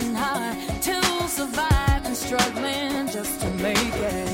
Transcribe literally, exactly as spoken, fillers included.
working hard to survive and struggling just to make it.